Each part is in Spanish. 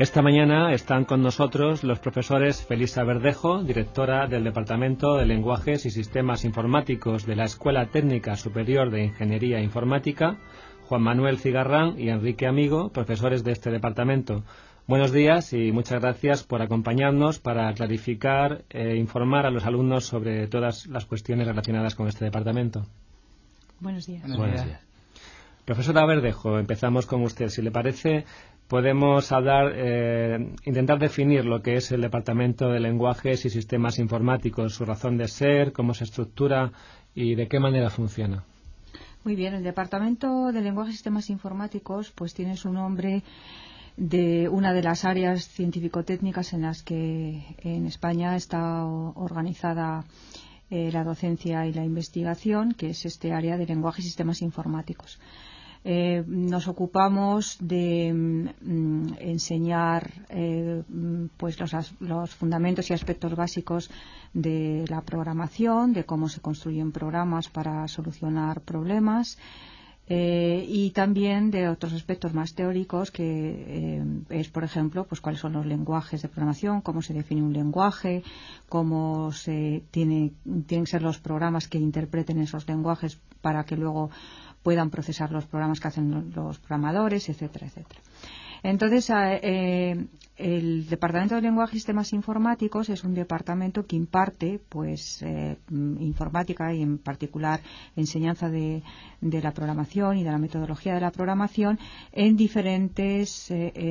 Esta mañana están con nosotros los profesores Felisa Verdejo, directora del Departamento de Lenguajes y Sistemas Informáticos de la Escuela Técnica Superior de Ingeniería Informática, Juan Manuel Cigarrán y Enrique Amigo, profesores de este departamento. Buenos días y muchas gracias por acompañarnos para clarificar e informar a los alumnos sobre todas las cuestiones relacionadas con este departamento. Buenos días. Buenos días. Profesora Verdejo, empezamos con usted. Si le parece, podemos hablar, intentar definir lo que es el Departamento de Lenguajes y Sistemas Informáticos, su razón de ser, cómo se estructura y de qué manera funciona. Muy bien, el Departamento de Lenguajes y Sistemas Informáticos pues tiene su nombre de una de las áreas científico-técnicas en las que en España está organizada la docencia y la investigación, que es este área de lenguajes y sistemas informáticos. Nos ocupamos de enseñar pues los fundamentos y aspectos básicos de la programación, de cómo se construyen programas para solucionar problemas, y también de otros aspectos más teóricos que es, por ejemplo, pues cuáles son los lenguajes de programación, cómo se define un lenguaje, cómo tienen que ser los programas que interpreten esos lenguajes para que luego puedan procesar los programas que hacen los programadores, etcétera, etcétera. Entonces, el Departamento de Lenguajes y Sistemas Informáticos es un departamento que imparte pues informática y en particular enseñanza de la programación y de la metodología de la programación en diferentes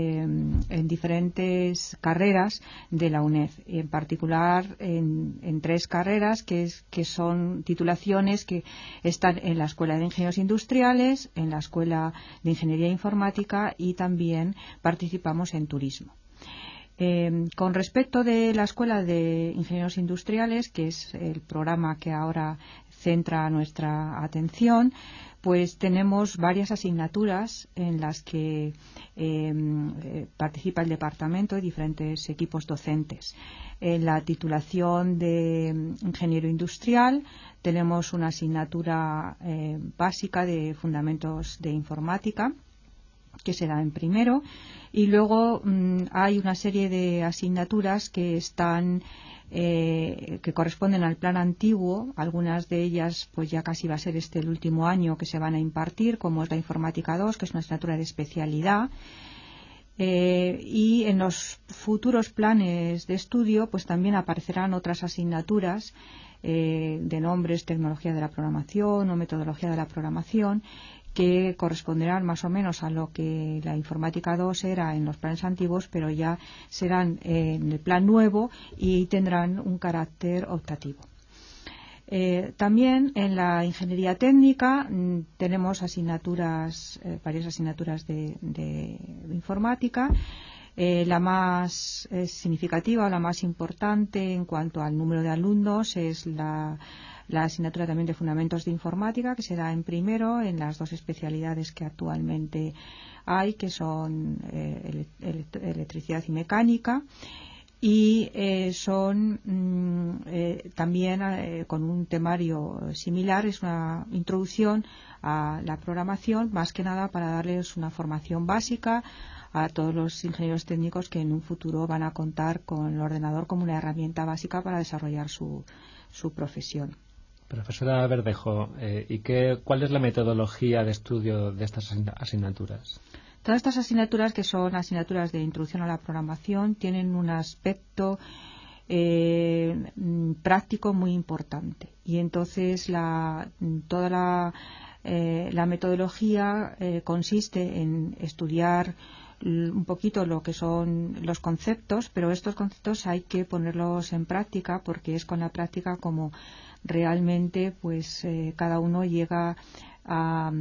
carreras de la UNED, en particular en tres carreras que son titulaciones que están en la Escuela de Ingenieros Industriales, en la Escuela de Ingeniería Informática y también participamos en turismo. Con respecto de la Escuela de Ingenieros Industriales, que es el programa que ahora centra nuestra atención, pues tenemos varias asignaturas en las que participa el departamento y diferentes equipos docentes. En la titulación de ingeniero industrial tenemos una asignatura básica de fundamentos de informática, que se da en primero, y luego hay una serie de asignaturas que están que corresponden al plan antiguo. Algunas de ellas pues ya casi va a ser el último año que se van a impartir, como es la informática 2, que es una asignatura de especialidad, y en los futuros planes de estudio pues también aparecerán otras asignaturas de nombres tecnología de la programación o metodología de la programación, que corresponderán más o menos a lo que la informática 2 era en los planes antiguos, pero ya serán en el plan nuevo y tendrán un carácter optativo. También en la ingeniería técnica tenemos varias asignaturas de informática. La más significativa o la más importante en cuanto al número de alumnos es la asignatura también de fundamentos de informática, que se da en primero en las dos especialidades que actualmente hay, que son electricidad y mecánica, y son también con un temario similar. Es una introducción a la programación, más que nada para darles una formación básica a todos los ingenieros técnicos que en un futuro van a contar con el ordenador como una herramienta básica para desarrollar su profesión. Profesora Verdejo, ¿cuál es la metodología de estudio de estas asignaturas? Todas estas asignaturas, que son asignaturas de introducción a la programación, tienen un aspecto práctico muy importante, y entonces toda la metodología consiste en estudiar un poquito lo que son los conceptos, pero estos conceptos hay que ponerlos en práctica, porque es con la práctica como realmente pues cada uno llega a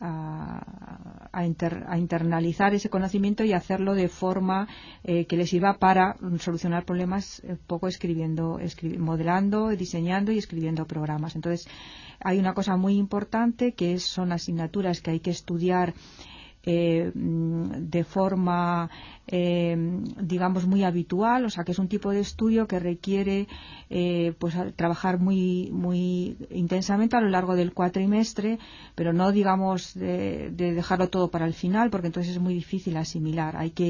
internalizar ese conocimiento y hacerlo de forma que les sirva para solucionar problemas, poco modelando, diseñando y escribiendo programas. Entonces hay una cosa muy importante que son asignaturas que hay que estudiar de forma digamos muy habitual, o sea que es un tipo de estudio que requiere pues trabajar muy intensamente a lo largo del cuatrimestre, pero no digamos de dejarlo todo para el final, porque entonces es muy difícil asimilar. Hay que ir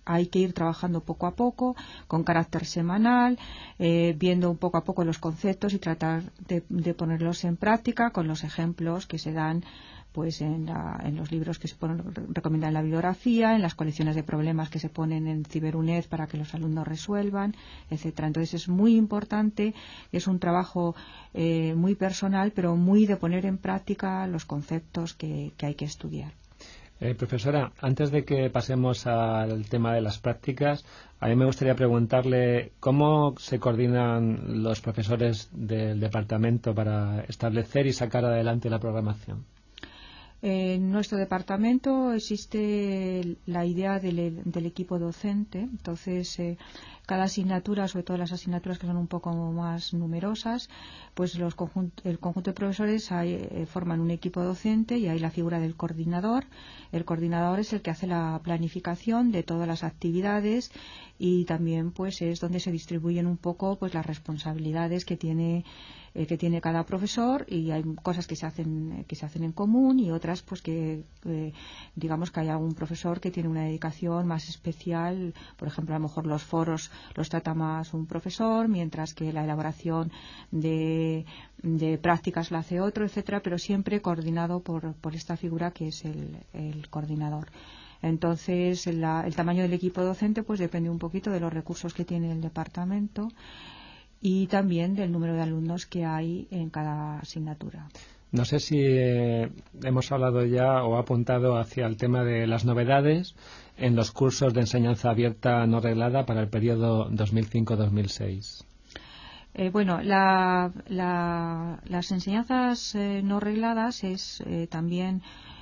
hay que ir trabajando poco a poco, con carácter semanal, viendo poco a poco los conceptos y tratar de ponerlos en práctica con los ejemplos que se dan pues en los libros que se recomiendan en la bibliografía, en las colecciones de problemas que se ponen en CiberUNED para que los alumnos resuelvan, etcétera. Entonces es muy importante, es un trabajo muy personal, pero muy de poner en práctica los conceptos que hay que estudiar. Profesora, antes de que pasemos al tema de las prácticas, a mí me gustaría preguntarle cómo se coordinan los profesores del departamento para establecer y sacar adelante la programación. En nuestro departamento existe la idea del equipo docente. Entonces, cada asignatura, sobre todo las asignaturas que son un poco más numerosas, pues el conjunto de profesores forman un equipo docente y hay la figura del coordinador. El coordinador es el que hace la planificación de todas las actividades y también pues es donde se distribuyen un poco pues las responsabilidades que tiene cada profesor, y hay cosas que se hacen en común y otras pues que digamos que hay algún profesor que tiene una dedicación más especial. Por ejemplo, a lo mejor los foros los trata más un profesor, mientras que la elaboración de prácticas la hace otro, etcétera, pero siempre coordinado por esta figura que es el coordinador. Entonces el tamaño del equipo docente pues depende un poquito de los recursos que tiene el departamento y también del número de alumnos que hay en cada asignatura. No sé si hemos hablado ya o apuntado hacia el tema de las novedades en los cursos de enseñanza abierta no reglada para el periodo 2005-2006. Bueno, las enseñanzas no regladas es también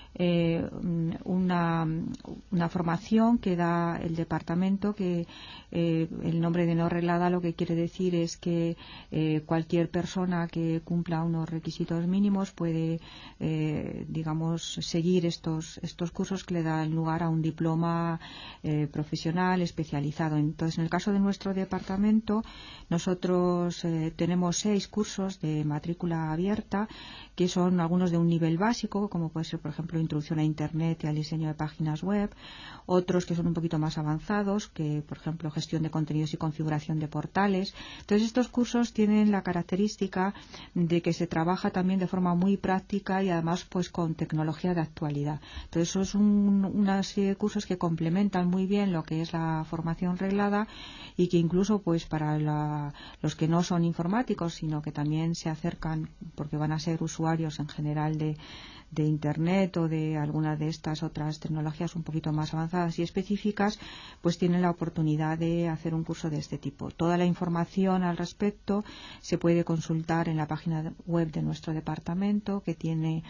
una formación que da el departamento, que el nombre de no reglada lo que quiere decir es que cualquier persona que cumpla unos requisitos mínimos puede digamos seguir estos cursos que le dan lugar a un diploma profesional especializado. Entonces, en el caso de nuestro departamento, nosotros tenemos 6 cursos de matrícula abierta, que son algunos de un nivel básico, como puede ser, por ejemplo, introducción a Internet y al diseño de páginas web, otros que son un poquito más avanzados, que por ejemplo gestión de contenidos y configuración de portales. Entonces, estos cursos tienen la característica de que se trabaja también de forma muy práctica y además pues con tecnología de actualidad. Entonces, eso es una serie de cursos que complementan muy bien lo que es la formación reglada y que incluso pues para los que no son informáticos, sino que también se acercan porque van a ser usuarios en general de Internet o de alguna de estas otras tecnologías un poquito más avanzadas y específicas, pues tienen la oportunidad de hacer un curso de este tipo. Toda la información al respecto se puede consultar en la página web de nuestro departamento, que tiene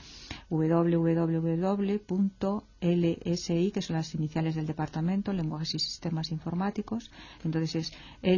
www.lsi, que son las iniciales del departamento, Lenguajes y Sistemas Informáticos. Entonces es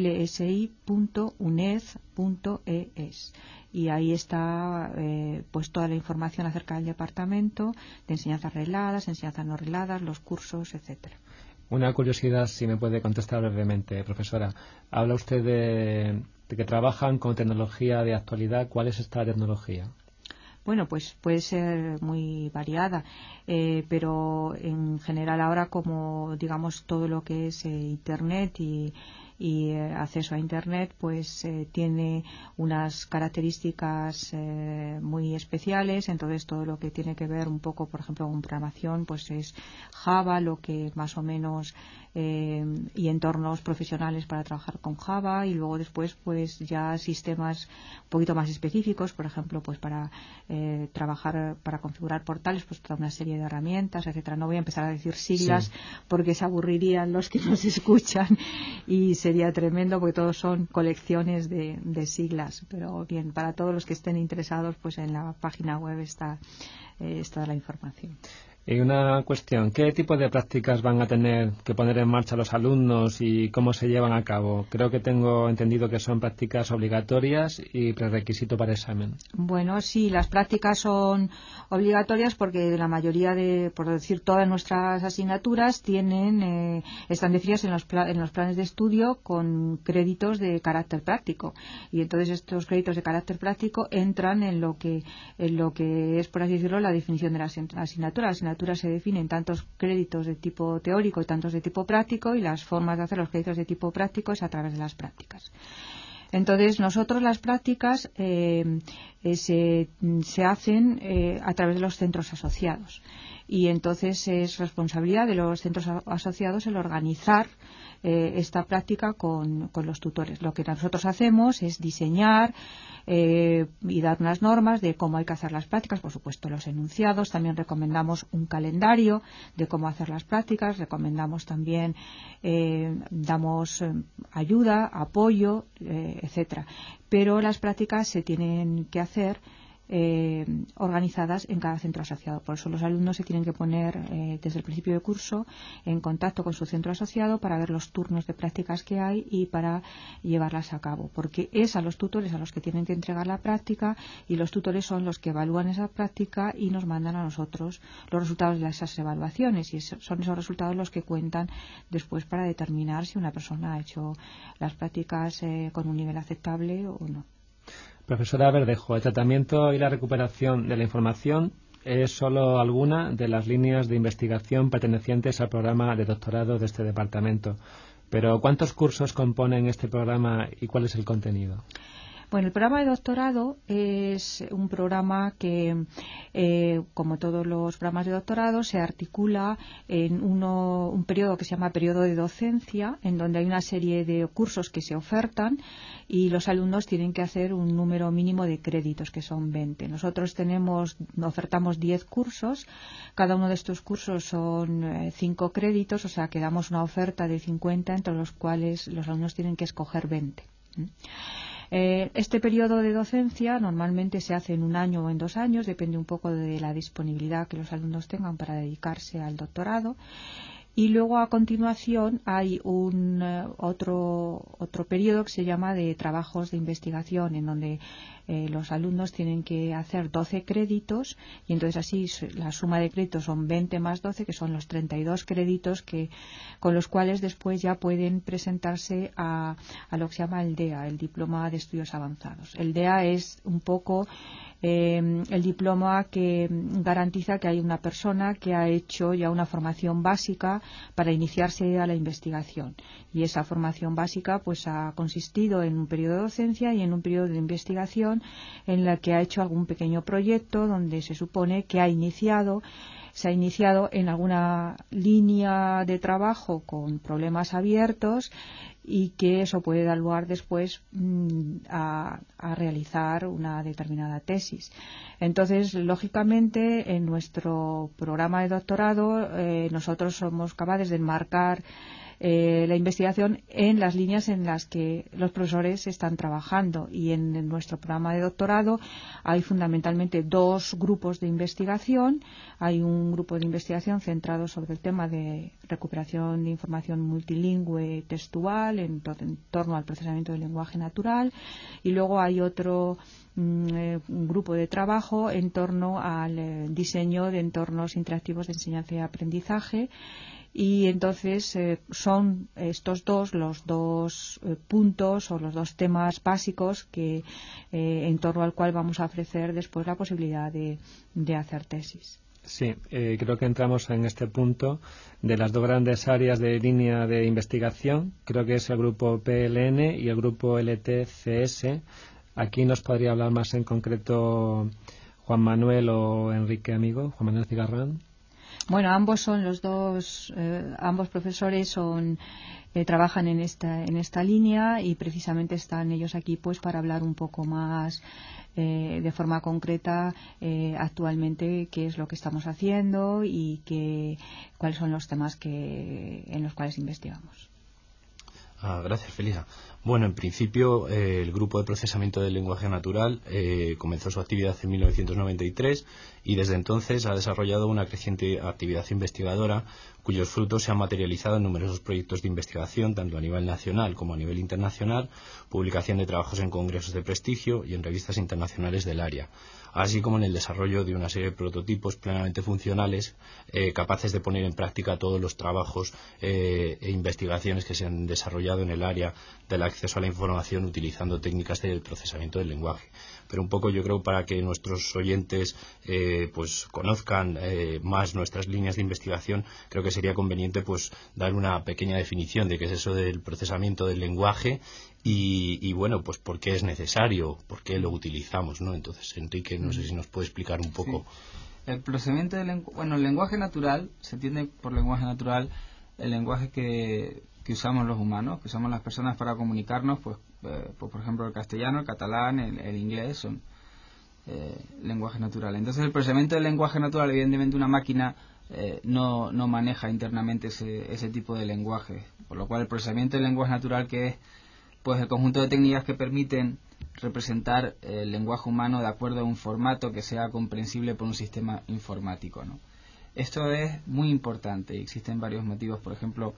lsi.uned.es. Y ahí está pues toda la información acerca del departamento, de enseñanzas regladas, enseñanzas no regladas, los cursos, etcétera. Una curiosidad, si me puede contestar brevemente, profesora. Habla usted de que trabajan con tecnología de actualidad. ¿Cuál es esta tecnología? Bueno, pues puede ser muy variada, pero en general ahora, como digamos todo lo que es Internet y acceso a Internet, pues tiene unas características muy especiales. Entonces, todo lo que tiene que ver un poco, por ejemplo, con programación, pues es Java, lo que más o menos y entornos profesionales para trabajar con Java, y luego después pues ya sistemas un poquito más específicos, por ejemplo, pues para trabajar, para configurar portales, pues toda una serie de herramientas, etcétera. No voy a empezar a decir siglas, sí, porque se aburrirían los que nos escuchan y sería tremendo, porque todos son colecciones de siglas. Pero bien, para todos los que estén interesados, pues en la página web está toda la información. Y una cuestión, ¿qué tipo de prácticas van a tener que poner en marcha los alumnos y cómo se llevan a cabo? Creo que tengo entendido que son prácticas obligatorias y prerequisito para examen. Bueno, sí, las prácticas son obligatorias porque la mayoría por decir, todas nuestras asignaturas están definidas en los planes de estudio con créditos de carácter práctico. Y entonces estos créditos de carácter práctico entran en lo que es, por así decirlo, la definición de la asignatura. La asignatura asignatura se definen tantos créditos de tipo teórico y tantos de tipo práctico, y las formas de hacer los créditos de tipo práctico es a través de las prácticas. Entonces, nosotros las prácticas se hacen a través de los centros asociados, y entonces es responsabilidad de los centros asociados el organizar esta práctica con los tutores. Lo que nosotros hacemos es diseñar y dar unas normas de cómo hay que hacer las prácticas, por supuesto los enunciados, también recomendamos un calendario de cómo hacer las prácticas, recomendamos también, damos ayuda, apoyo, etcétera. Pero las prácticas se tienen que hacer organizadas en cada centro asociado. Por eso los alumnos se tienen que poner desde el principio de curso en contacto con su centro asociado para ver los turnos de prácticas que hay y para llevarlas a cabo, porque es a los tutores a los que tienen que entregar la práctica, y los tutores son los que evalúan esa práctica y nos mandan a nosotros los resultados de esas evaluaciones, y son esos resultados los que cuentan después para determinar si una persona ha hecho las prácticas con un nivel aceptable o no. Profesora Verdejo, el tratamiento y la recuperación de la información es solo alguna de las líneas de investigación pertenecientes al programa de doctorado de este departamento. Pero, ¿cuántos cursos componen este programa y cuál es el contenido? Bueno, el programa de doctorado es un programa que, como todos los programas de doctorado, se articula en un periodo que se llama periodo de docencia, en donde hay una serie de cursos que se ofertan y los alumnos tienen que hacer un número mínimo de créditos, que son 20. Nosotros ofertamos 10 cursos, cada uno de estos cursos son 5 créditos, o sea que damos una oferta de 50, entre los cuales los alumnos tienen que escoger 20. Este periodo de docencia normalmente se hace en 1 año o en 2 años, depende un poco de la disponibilidad que los alumnos tengan para dedicarse al doctorado. Y luego, a continuación, hay otro periodo que se llama de trabajos de investigación, en donde los alumnos tienen que hacer 12 créditos, y entonces así la suma de créditos son 20 más 12, que son los 32 créditos con los cuales después ya pueden presentarse a lo que se llama el DEA, el Diploma de Estudios Avanzados. El DEA es un poco el diploma que garantiza que hay una persona que ha hecho ya una formación básica para iniciarse a la investigación, y esa formación básica pues ha consistido en un periodo de docencia y en un periodo de investigación en la que ha hecho algún pequeño proyecto donde se supone que se ha iniciado en alguna línea de trabajo con problemas abiertos, y que eso puede dar lugar después a realizar una determinada tesis. Entonces, lógicamente, en nuestro programa de doctorado nosotros somos capaces de enmarcar la investigación en las líneas en las que los profesores están trabajando, y en nuestro programa de doctorado hay fundamentalmente 2 grupos de investigación. Hay un grupo de investigación centrado sobre el tema de recuperación de información multilingüe textual en torno al procesamiento del lenguaje natural, y luego hay otro un grupo de trabajo en torno al diseño de entornos interactivos de enseñanza y aprendizaje. Y entonces son estos los dos puntos o los 2 temas básicos que en torno al cual vamos a ofrecer después la posibilidad de hacer tesis. Sí, creo que entramos en este punto de las 2 grandes áreas de línea de investigación. Creo que es el grupo PLN y el grupo LTCS. Aquí nos podría hablar más en concreto Juan Manuel o Enrique Amigo, Juan Manuel Cigarrán. Bueno, ambos son ambos profesores trabajan en esta línea, y precisamente están ellos aquí pues para hablar un poco más de forma concreta actualmente qué es lo que estamos haciendo y cuáles son los temas en los cuales investigamos. Gracias, Felisa. Bueno, en principio el grupo de procesamiento del lenguaje natural comenzó su actividad en 1993 y desde entonces ha desarrollado una creciente actividad investigadora cuyos frutos se han materializado en numerosos proyectos de investigación tanto a nivel nacional como a nivel internacional, publicación de trabajos en congresos de prestigio y en revistas internacionales del área, así como en el desarrollo de una serie de prototipos plenamente funcionales capaces de poner en práctica todos los trabajos e investigaciones que se han desarrollado en el área del acceso a la información utilizando técnicas de procesamiento del lenguaje. pero un poco yo creo para que nuestros oyentes pues conozcan más nuestras líneas de investigación, creo que sería conveniente pues dar una pequeña definición de qué es eso del procesamiento del lenguaje y bueno, pues por qué es necesario, por qué lo utilizamos, ¿no? Entonces, Enrique, no sé si nos puede explicar un poco. Sí. El procesamiento del el lenguaje natural, se entiende por lenguaje natural el lenguaje que usamos los humanos, que usamos las personas para comunicarnos, pues por ejemplo el castellano, el catalán, el inglés son lenguaje natural. Entonces el procesamiento del lenguaje natural, evidentemente una máquina no maneja internamente ese tipo de lenguaje, por lo cual el procesamiento del lenguaje natural, que es pues el conjunto de técnicas que permiten representar el lenguaje humano de acuerdo a un formato que sea comprensible por un sistema informático, ¿no? Esto es muy importante y existen varios motivos, por ejemplo,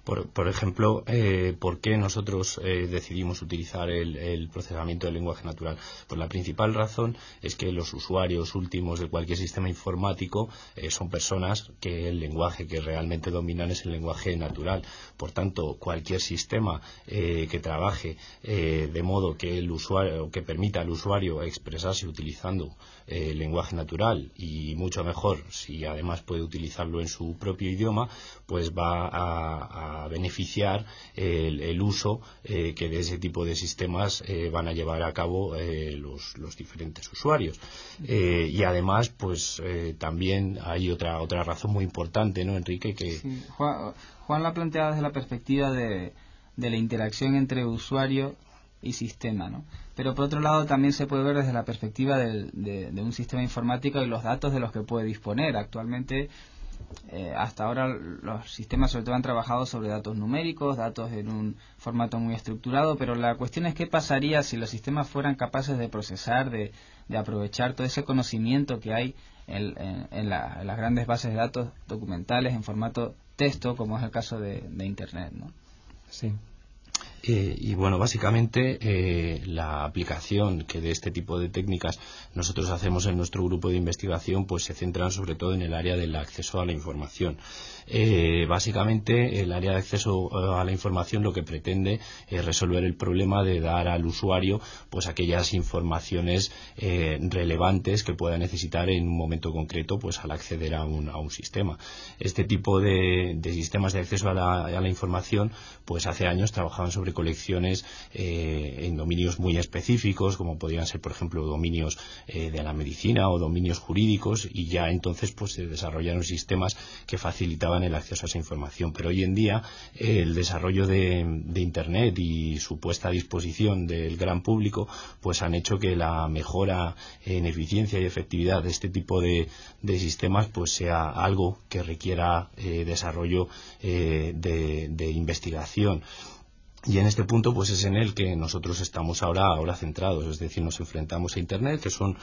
¿por qué nosotros decidimos utilizar el procesamiento del lenguaje natural? Pues la principal razón es que los usuarios últimos de cualquier sistema informático son personas que el lenguaje que realmente dominan es el lenguaje natural. Por tanto, cualquier sistema que trabaje de modo que el usuario, que permita al usuario expresarse utilizando el lenguaje natural, y mucho mejor si además puede utilizarlo en su propio idioma, pues va a beneficiar el uso que de ese tipo de sistemas van a llevar a cabo los diferentes usuarios. Y además, pues también hay otra razón muy importante, ¿no, Enrique? Que sí, Juan la ha planteado desde la perspectiva de la interacción entre usuario y sistema, ¿no? Pero por otro lado también se puede ver desde la perspectiva de un sistema informático y los datos de los que puede disponer. Actualmente, hasta ahora los sistemas sobre todo han trabajado sobre datos numéricos, datos en un formato muy estructurado, pero la cuestión es qué pasaría si los sistemas fueran capaces de procesar, de aprovechar todo ese conocimiento que hay en las grandes bases de datos documentales en formato texto, como es el caso de Internet, ¿no? Sí. Y bueno, básicamente la aplicación que de este tipo de técnicas nosotros hacemos en nuestro grupo de investigación pues se centran sobre todo en el área del acceso a la información. Básicamente el área de acceso a la información lo que pretende es resolver el problema de dar al usuario pues aquellas informaciones relevantes que pueda necesitar en un momento concreto pues al acceder a un sistema. Este tipo de sistemas de acceso a la información pues hace años trabajaban sobre colecciones en dominios muy específicos, como podrían ser por ejemplo dominios de la medicina o dominios jurídicos, y ya entonces pues se desarrollaron sistemas que facilitaban el acceso a esa información. Pero hoy en día el desarrollo de Internet y su puesta a disposición del gran público pues han hecho que la mejora en eficiencia y efectividad de este tipo de sistemas pues sea algo que requiera desarrollo de investigación. Y en este punto pues es en el que nosotros estamos ahora centrados, es decir, nos enfrentamos a Internet, que son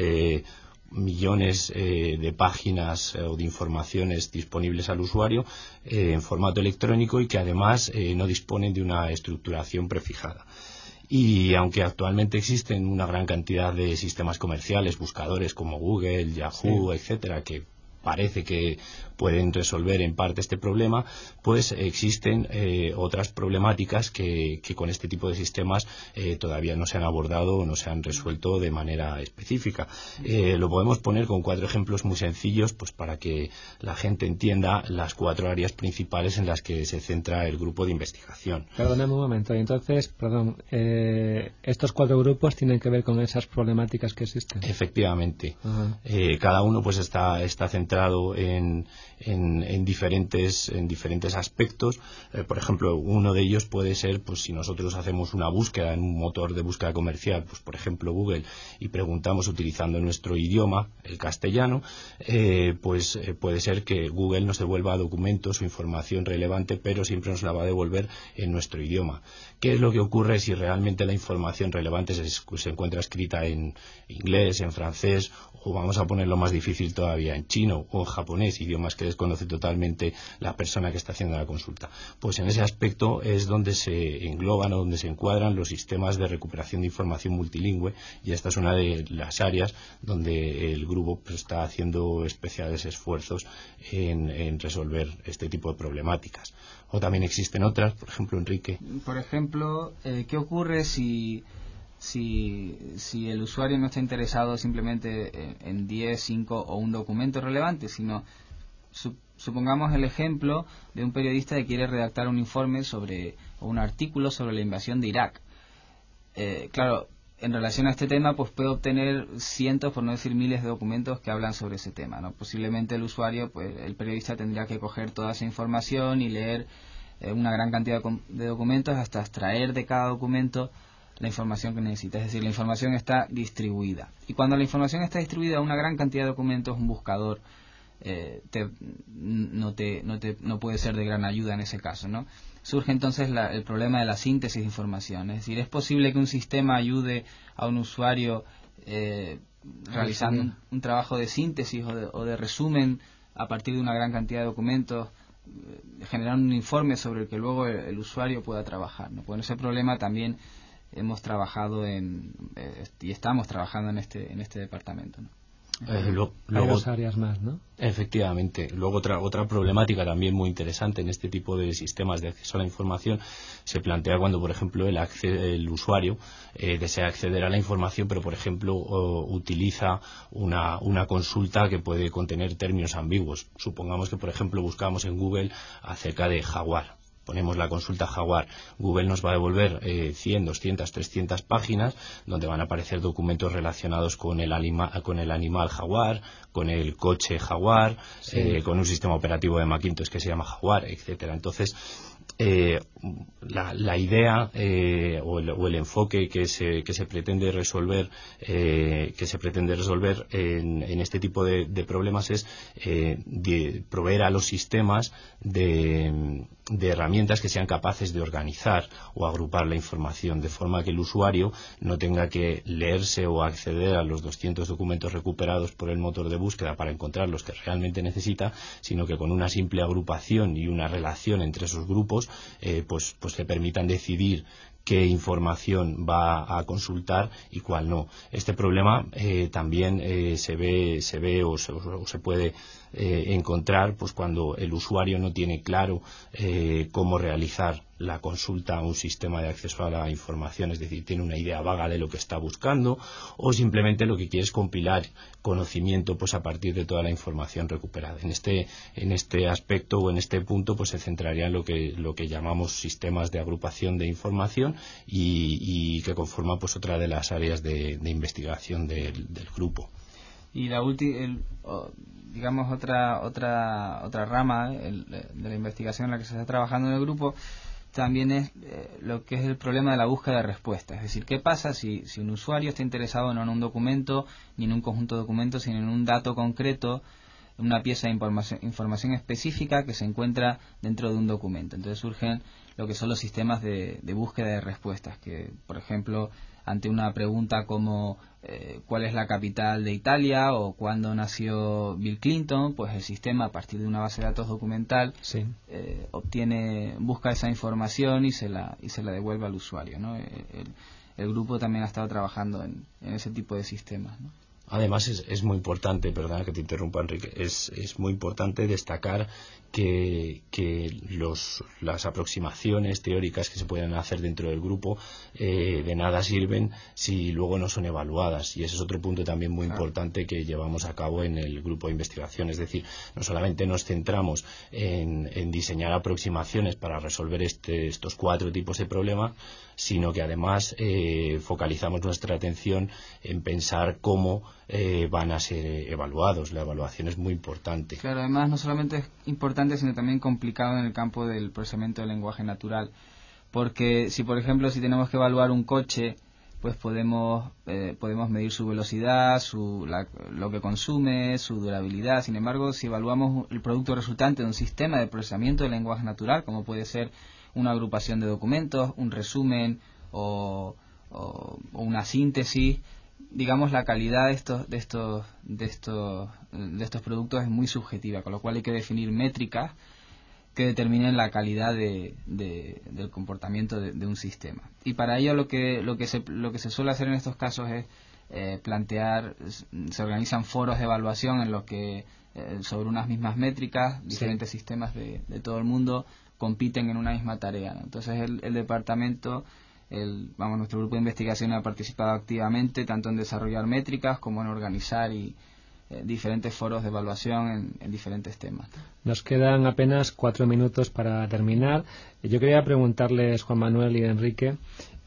millones de páginas o de informaciones disponibles al usuario en formato electrónico y que además no disponen de una estructuración prefijada. Y aunque actualmente existen una gran cantidad de sistemas comerciales, buscadores como Google, Yahoo, sí, etcétera, que parece que pueden resolver en parte este problema, pues existen otras problemáticas que con este tipo de sistemas todavía no se han abordado o no se han resuelto de manera específica. Lo podemos poner con 4 ejemplos muy sencillos pues para que la gente entienda las 4 áreas principales en las que se centra el grupo de investigación. Perdóname un momento, entonces, estos 4 grupos tienen que ver con esas problemáticas que existen. Efectivamente. Cada uno pues está centrado en diferentes aspectos. Por ejemplo, uno de ellos puede ser pues si nosotros hacemos una búsqueda en un motor de búsqueda comercial, pues por ejemplo Google, y preguntamos utilizando nuestro idioma, el castellano, pues puede ser que Google nos devuelva documentos o información relevante, pero siempre nos la va a devolver en nuestro idioma. ¿Qué es lo que ocurre si realmente la información relevante se encuentra escrita en inglés, en francés, o vamos a ponerlo más difícil todavía, en chino o en japonés, idiomas que desconoce totalmente la persona que está haciendo la consulta? Pues en ese aspecto es donde se engloban o donde se encuadran los sistemas de recuperación de información multilingüe, y esta es una de las áreas donde el grupo pues está haciendo especiales esfuerzos en resolver este tipo de problemáticas. O también existen otras, por ejemplo, Enrique. Por ejemplo, ¿qué ocurre si si el usuario no está interesado simplemente en 10, 5 o un documento relevante, sino supongamos el ejemplo de un periodista que quiere redactar un informe o un artículo sobre la invasión de Irak. Claro, en relación a este tema, pues puede obtener cientos, por no decir miles de documentos que hablan sobre ese tema, ¿no? Posiblemente el usuario, pues el periodista tendría que coger toda esa información y leer una gran cantidad de documentos hasta extraer de cada documento la información que necesita. Es decir, la información está distribuida. Y cuando la información está distribuida a una gran cantidad de documentos, un buscador no puede ser de gran ayuda en ese caso, ¿no? Surge entonces el problema de la síntesis de información. Es decir, es posible que un sistema ayude a un usuario realizando un trabajo de síntesis o de resumen a partir de una gran cantidad de documentos, generando un informe sobre el que luego el usuario pueda trabajar, ¿no? Con ese problema también hemos trabajado y estamos trabajando en este departamento, ¿no? Hay dos áreas más, ¿no? Efectivamente. Luego otra problemática también muy interesante en este tipo de sistemas de acceso a la información se plantea cuando, por ejemplo, el usuario desea acceder a la información, pero, por ejemplo, utiliza una consulta que puede contener términos ambiguos. Supongamos que, por ejemplo, buscamos en Google acerca de jaguar. Ponemos la consulta jaguar. Google nos va a devolver 100, 200, 300 páginas donde van a aparecer documentos relacionados con el animal jaguar, con el coche jaguar, con un sistema operativo de Macintosh que se llama Jaguar, etcétera. Entonces, la idea o el enfoque que se pretende resolver en este tipo de problemas es de proveer a los sistemas de herramientas que sean capaces de organizar o agrupar la información de forma que el usuario no tenga que leerse o acceder a los 200 documentos recuperados por el motor de búsqueda para encontrar los que realmente necesita, sino que con una simple agrupación y una relación entre esos grupos pues le permitan decidir qué información va a consultar y cuál no. Este problema también se ve o se puede encontrar pues cuando el usuario no tiene claro cómo realizar la consulta a un sistema de acceso a la información, es decir, tiene una idea vaga de lo que está buscando o simplemente lo que quiere es compilar conocimiento pues a partir de toda la información recuperada. En este aspecto o en este punto pues se centraría en lo que llamamos sistemas de agrupación de información y que conforman pues otra de las áreas de investigación del grupo. Y digamos otra rama de la investigación en la que se está trabajando en el grupo también es lo que es el problema de la búsqueda de respuestas. Es decir, ¿qué pasa si un usuario está interesado no en un documento ni en un conjunto de documentos, sino en un dato concreto, una pieza de información específica que se encuentra dentro de un documento? Entonces surgen lo que son los sistemas de búsqueda de respuestas, que, por ejemplo, ante una pregunta como ¿cuál es la capital de Italia? O ¿cuándo nació Bill Clinton? Pues el sistema, a partir de una base de datos documental, busca esa información y se la devuelve al usuario, ¿no? El grupo también ha estado trabajando en ese tipo de sistemas, ¿no? Además es muy importante, perdona que te interrumpa, Enrique, es muy importante destacar que las aproximaciones teóricas que se pueden hacer dentro del grupo de nada sirven si luego no son evaluadas, y ese es otro punto también muy importante que llevamos a cabo en el grupo de investigación. Es decir, no solamente nos centramos en diseñar aproximaciones para resolver estos 4 tipos de problemas, sino que además focalizamos nuestra atención en pensar cómo van a ser evaluados. La evaluación es muy importante. Claro, además no solamente es importante, sino también complicado en el campo del procesamiento del lenguaje natural, porque si por ejemplo tenemos que evaluar un coche, pues podemos medir su velocidad, lo que consume, su durabilidad. Sin embargo, si evaluamos el producto resultante de un sistema de procesamiento del lenguaje natural, como puede ser una agrupación de documentos, un resumen o una síntesis, digamos, la calidad de estos productos es muy subjetiva, con lo cual hay que definir métricas que determinen la calidad del comportamiento de un sistema. Y para ello lo que se suele hacer en estos casos es se organizan foros de evaluación en los que sobre unas mismas métricas diferentes sistemas de todo el mundo compiten en una misma tarea, ¿no? Entonces el departamento nuestro grupo de investigación ha participado activamente tanto en desarrollar métricas como en organizar diferentes foros de evaluación en diferentes temas. Nos quedan apenas 4 minutos para terminar. Yo quería preguntarles, Juan Manuel y Enrique,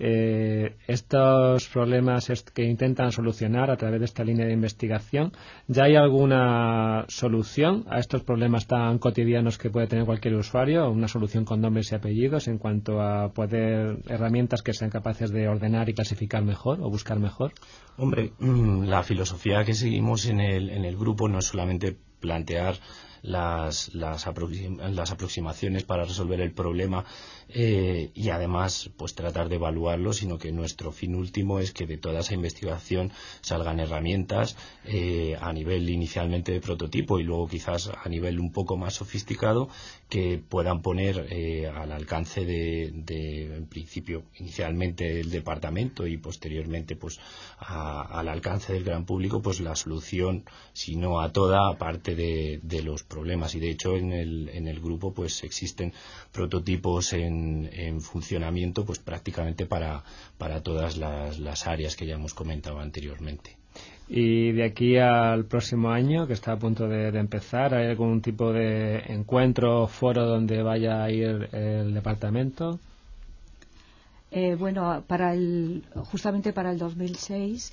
estos problemas que intentan solucionar a través de esta línea de investigación, ¿ya hay alguna solución a estos problemas tan cotidianos que puede tener cualquier usuario? ¿Una solución con nombres y apellidos en cuanto a poder herramientas que sean capaces de ordenar y clasificar mejor o buscar mejor? Hombre, la filosofía que seguimos en el grupo no es solamente plantear las aproximaciones para resolver el problema y además pues tratar de evaluarlo, sino que nuestro fin último es que de toda esa investigación salgan herramientas a nivel inicialmente de prototipo y luego quizás a nivel un poco más sofisticado que puedan poner al alcance de en principio inicialmente el departamento y posteriormente pues al alcance del gran público pues la solución, si no a toda, aparte de los problemas. Y de hecho en el grupo pues existen prototipos en funcionamiento pues prácticamente para todas las áreas que ya hemos comentado anteriormente. Y de aquí al próximo año, que está a punto de empezar, ¿hay algún tipo de encuentro o foro donde vaya a ir el departamento? Bueno, justamente para el 2006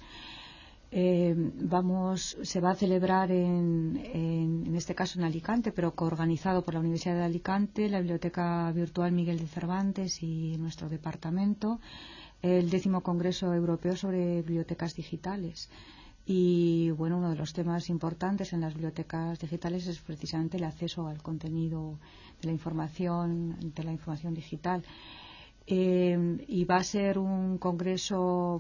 se va a celebrar en este caso en Alicante, pero coorganizado por la Universidad de Alicante, la Biblioteca Virtual Miguel de Cervantes y nuestro departamento, el 10º Congreso Europeo sobre Bibliotecas Digitales. Y bueno, uno de los temas importantes en las bibliotecas digitales es precisamente el acceso al contenido de la información digital. Y va a ser un congreso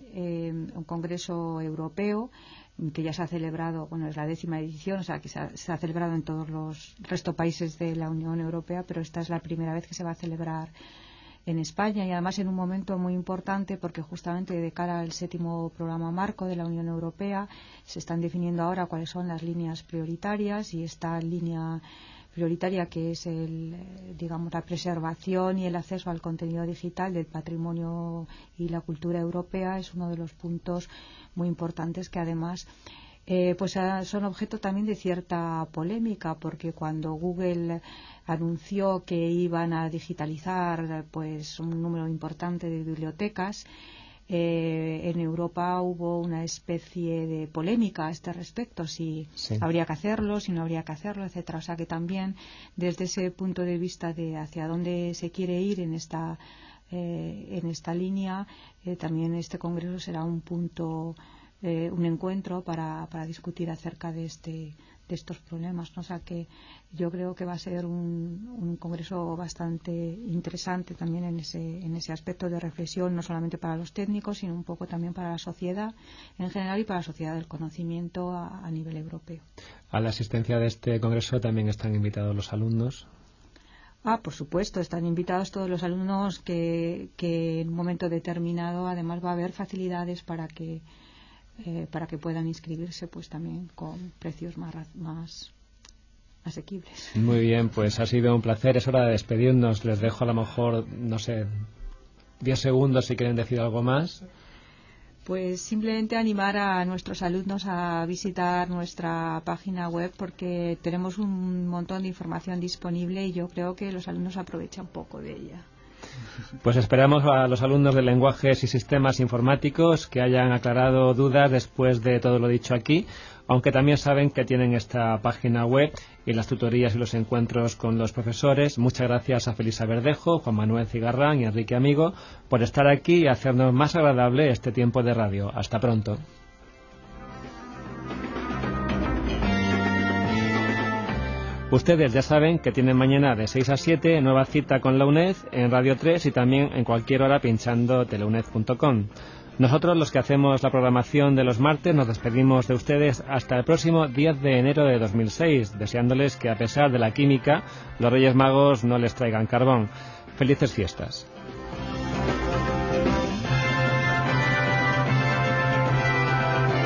europeo que ya se ha celebrado, bueno, es la 10ª edición, o sea que se ha celebrado en todos los países de la Unión Europea, pero esta es la primera vez que se va a celebrar en España y además en un momento muy importante porque justamente de cara al 7º programa marco de la Unión Europea se están definiendo ahora cuáles son las líneas prioritarias y esta línea prioritaria que es la preservación y el acceso al contenido digital del patrimonio y la cultura europea es uno de los puntos muy importantes que además son objeto también de cierta polémica porque cuando Google anunció que iban a digitalizar pues un número importante de bibliotecas en Europa hubo una especie de polémica a este respecto, si habría que hacerlo, si no habría que hacerlo, etcétera. O sea que también desde ese punto de vista de hacia dónde se quiere ir en esta línea, también este congreso será un punto, un encuentro para discutir acerca de estos problemas, ¿no? O sea que yo creo que va a ser un congreso bastante interesante también en ese aspecto de reflexión, no solamente para los técnicos, sino un poco también para la sociedad en general y para la sociedad del conocimiento a nivel europeo. A la asistencia de este congreso también están invitados los alumnos. Por supuesto, están invitados todos los alumnos que en un momento determinado además va a haber facilidades para que puedan inscribirse pues también con precios más asequibles. Muy bien, pues ha sido un placer. Es hora de despedirnos. Les dejo a lo mejor, 10 segundos si quieren decir algo más. Pues simplemente animar a nuestros alumnos a visitar nuestra página web porque tenemos un montón de información disponible y yo creo que los alumnos aprovechan poco de ella. Pues esperamos a los alumnos de lenguajes y sistemas informáticos que hayan aclarado dudas después de todo lo dicho aquí, aunque también saben que tienen esta página web y las tutorías y los encuentros con los profesores. Muchas gracias a Felisa Verdejo, Juan Manuel Cigarrán y Enrique Amigo por estar aquí y hacernos más agradable este tiempo de radio. Hasta pronto. Ustedes ya saben que tienen mañana de 6 a 7 nueva cita con la UNED en Radio 3 y también en cualquier hora pinchando teleuned.com. Nosotros, los que hacemos la programación de los martes, nos despedimos de ustedes hasta el próximo 10 de enero de 2006, deseándoles que a pesar de la química, los Reyes Magos no les traigan carbón. Felices fiestas.